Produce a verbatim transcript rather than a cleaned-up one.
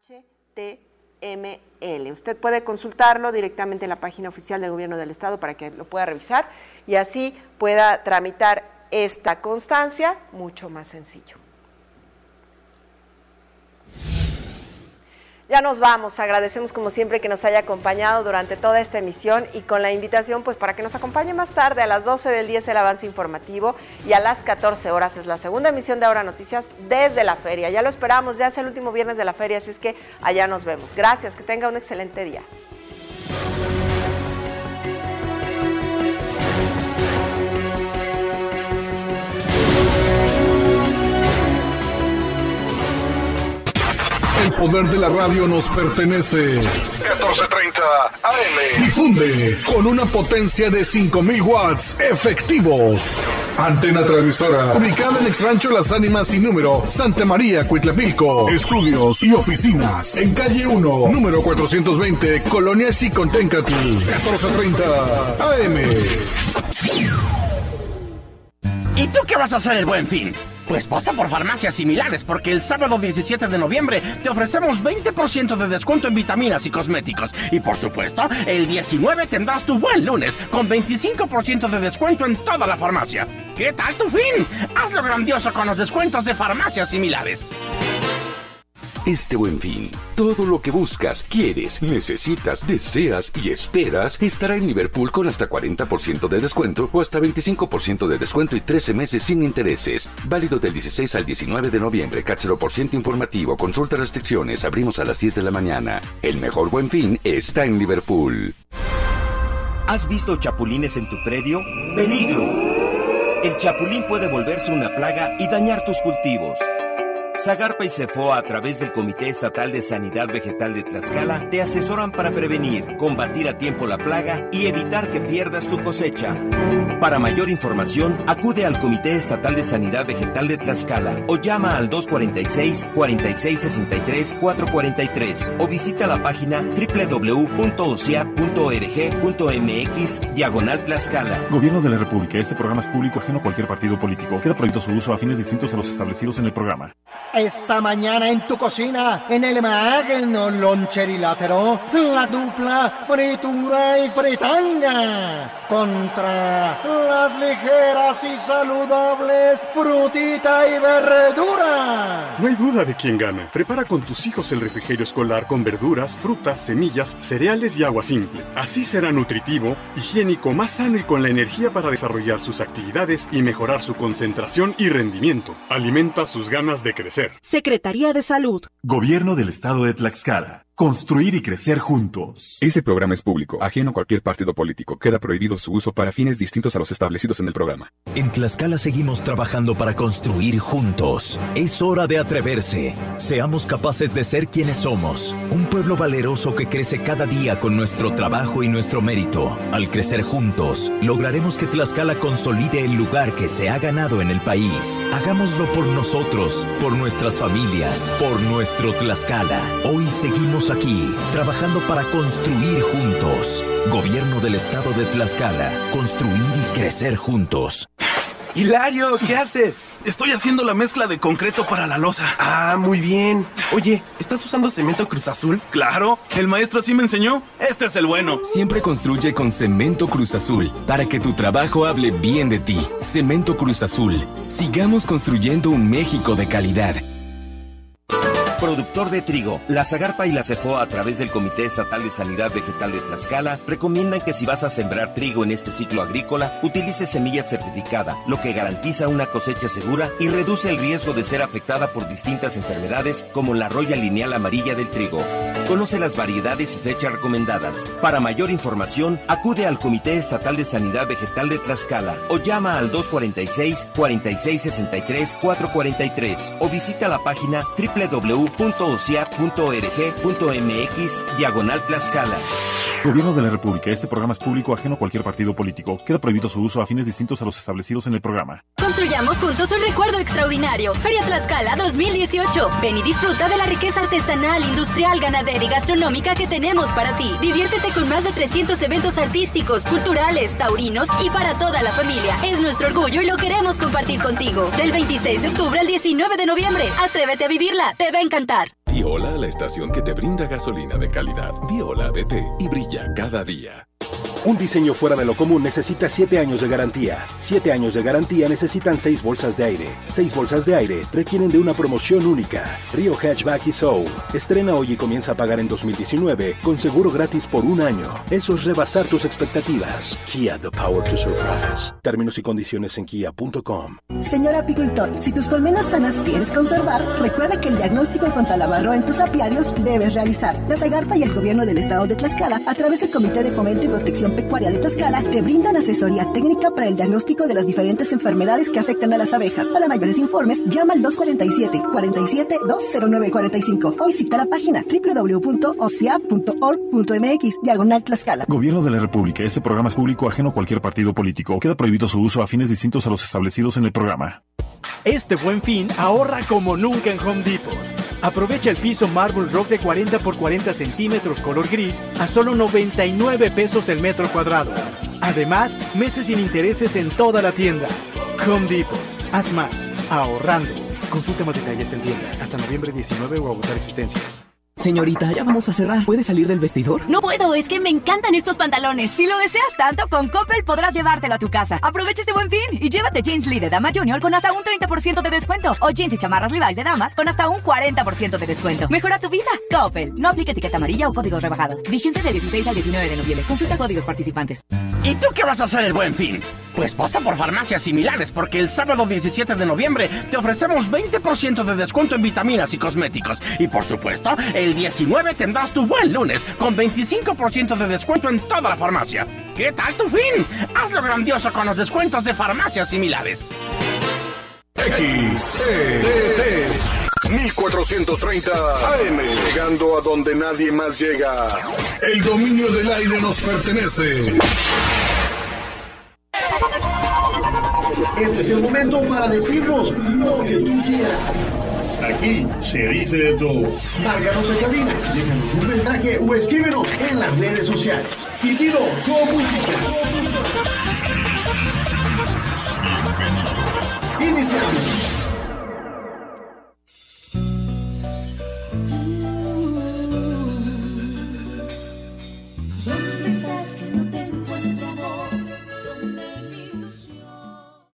H T M L. Usted puede consultarlo directamente en la página oficial del Gobierno del Estado para que lo pueda revisar y así pueda tramitar esta constancia mucho más sencillo. Ya nos vamos, agradecemos como siempre que nos haya acompañado durante toda esta emisión y con la invitación pues para que nos acompañe más tarde a las doce del día es el avance informativo y a las catorce horas es la segunda emisión de Ahora Noticias desde la feria. Ya lo esperamos, ya es el último viernes de la feria, así es que allá nos vemos. Gracias, que tenga un excelente día. El poder de la radio nos pertenece. catorce treinta A M. Difunde con una potencia de cinco mil watts efectivos. Antena transmisora. Ubicada en Exrancho Las Ánimas y número Santa María, Cuitlapilco. Estudios y oficinas. En calle uno, número cuatrocientos veinte, Colonia Xiconténcatl. catorce treinta A M. ¿Y tú qué vas a hacer el Buen Fin? Pues pasa por Farmacias Similares, porque el sábado diecisiete de noviembre te ofrecemos veinte por ciento de descuento en vitaminas y cosméticos. Y por supuesto, el diecinueve tendrás tu buen lunes, con veinticinco por ciento de descuento en toda la farmacia. ¿Qué tal tu fin? Hazlo grandioso con los descuentos de Farmacias Similares. Este Buen Fin, todo lo que buscas, quieres, necesitas, deseas y esperas estará en Liverpool con hasta cuarenta por ciento de descuento o hasta veinticinco por ciento de descuento y trece meses sin intereses. Válido del dieciséis al diecinueve de noviembre. Cáchalo por ciento informativo. Consulta restricciones. Abrimos a las diez de la mañana. El mejor Buen Fin está en Liverpool. ¿Has visto chapulines en tu predio? ¡Peligro! El chapulín puede volverse una plaga y dañar tus cultivos. Zagarpa y Cefoa, a través del Comité Estatal de Sanidad Vegetal de Tlaxcala, te asesoran para prevenir, combatir a tiempo la plaga y evitar que pierdas tu cosecha. Para mayor información, acude al Comité Estatal de Sanidad Vegetal de Tlaxcala o llama al dos cuarenta y seis, cuarenta y seis sesenta y tres, cuatrocientos cuarenta y tres o visita la página doble u doble u doble u punto o c i a punto org punto m x diagonal Tlaxcala. Gobierno de la República. Este programa es público ajeno a cualquier partido político. Queda prohibido su uso a fines distintos a los establecidos en el programa. Esta mañana en tu cocina, en el magno loncherilátero, la dupla fritura y fritanga contra las ligeras y saludables frutita y verdura. No hay duda de quién gana. Prepara con tus hijos el refrigerio escolar con verduras, frutas, semillas, cereales y agua simple. Así será nutritivo, higiénico, más sano y con la energía para desarrollar sus actividades y mejorar su concentración y rendimiento. Alimenta sus ganas de crecer. Secretaría de Salud. Gobierno del Estado de Tlaxcala. Construir y crecer juntos. Este programa es público, ajeno a cualquier partido político. Queda prohibido su uso para fines distintos a los establecidos en el programa. En Tlaxcala seguimos trabajando para construir juntos. Es hora de atreverse. Seamos capaces de ser quienes somos. Un pueblo valeroso que crece cada día con nuestro trabajo y nuestro mérito. Al crecer juntos, lograremos que Tlaxcala consolide el lugar que se ha ganado en el país. Hagámoslo por nosotros, por nuestras familias, por nuestro Tlaxcala. Hoy seguimos aquí, trabajando para construir juntos. Gobierno del Estado de Tlaxcala. Construir y crecer juntos. Hilario, ¿qué haces? Estoy haciendo la mezcla de concreto para la losa. Ah, muy bien. Oye, ¿estás usando cemento Cruz Azul? Claro, el maestro así me enseñó. Este es el bueno. Siempre construye con Cemento Cruz Azul, para que tu trabajo hable bien de ti. Cemento Cruz Azul. Sigamos construyendo un México de calidad. Productor de trigo, la Zagarpa y la Cefoa, a través del Comité Estatal de Sanidad Vegetal de Tlaxcala, recomiendan que si vas a sembrar trigo en este ciclo agrícola, utilices semilla certificada, lo que garantiza una cosecha segura y reduce el riesgo de ser afectada por distintas enfermedades como la roya lineal amarilla del trigo. Conoce las variedades y fechas recomendadas. Para mayor información, acude al Comité Estatal de Sanidad Vegetal de Tlaxcala o llama al dos cuarenta y seis, cuarenta y seis sesenta y tres, cuatrocientos cuarenta y tres o visita la página doble u doble u doble u punto o c i a punto org punto m x diagonal Tlaxcala. Gobierno de la República. Este programa es público ajeno a cualquier partido político. Queda prohibido su uso a fines distintos a los establecidos en el programa. Construyamos juntos un recuerdo extraordinario. Feria Tlaxcala dos mil dieciocho. Ven y disfruta de la riqueza artesanal, industrial, ganadera y gastronómica que tenemos para ti. Diviértete con más de trescientos eventos artísticos, culturales, taurinos y para toda la familia. Es nuestro orgullo y lo queremos compartir contigo. Del veintiséis de octubre al diecinueve de noviembre. Atrévete a vivirla. Te va a encantar. Di hola a la estación que te brinda gasolina de calidad. Di hola a B P y brilla cada día. Un diseño fuera de lo común necesita siete años de garantía. siete años de garantía necesitan seis bolsas de aire. seis bolsas de aire requieren de una promoción única. Rio Hatchback y Soul. Estrena hoy y comienza a pagar en dos mil diecinueve con seguro gratis por un año. Eso es rebasar tus expectativas. Kia, the power to surprise. Términos y condiciones en kia punto com. Señor apicultor, si tus colmenas sanas quieres conservar, recuerda que el diagnóstico contra la varroa en tus apiarios debes realizar. La Segarpa y el gobierno del estado de Tlaxcala, a través del Comité de Fomento y Protección Pecuaria de Tlaxcala, te brindan asesoría técnica para el diagnóstico de las diferentes enfermedades que afectan a las abejas. Para mayores informes, llama al dos cuatro siete, cuatro siete, dos cero nueve cuatro cinco o visita la página doble u doble u doble u punto o c i a punto org punto m x, diagonal Tlaxcala. Gobierno de la República. Este programa es público ajeno a cualquier partido político. Queda prohibido su uso a fines distintos a los establecidos en el programa. Este Buen Fin ahorra como nunca en Home Depot. Aprovecha el piso Marble Rock de cuarenta por cuarenta centímetros color gris a solo noventa y nueve pesos el metro cuadrado. Además, meses sin intereses en toda la tienda. Home Depot. Haz más, ahorrando. Consulta más detalles en tienda hasta noviembre diecinueve o agotar existencias. Señorita, ya vamos a cerrar. ¿Puede salir del vestidor? No puedo, es que me encantan estos pantalones. Si lo deseas tanto, con Coppel podrás llevártelo a tu casa. Aprovecha este Buen Fin y llévate jeans Lee de Dama Junior con hasta un treinta por ciento de descuento. O jeans y chamarras Levi's de damas con hasta un cuarenta por ciento de descuento. Mejora tu vida. Coppel. No aplica etiqueta amarilla o códigos rebajados. Vigencia del dieciséis al diecinueve de noviembre. Consulta códigos participantes. ¿Y tú qué vas a hacer el Buen Fin? Pues pasa por farmacias similares, porque el sábado diecisiete de noviembre te ofrecemos veinte por ciento de descuento en vitaminas y cosméticos. Y por supuesto, el diecinueve tendrás tu buen lunes, con veinticinco por ciento de descuento en toda la farmacia. ¿Qué tal tu fin? Hazlo grandioso con los descuentos de farmacias similares. X C T T mil cuatrocientos treinta A M, llegando a donde nadie más llega. El dominio del aire nos pertenece. Este es el momento para decirnos lo que tú quieras. Aquí se dice de todo. Márcanos en cabina, déjanos un mensaje o escríbenos en las redes sociales. Y dilo con música. Iniciamos.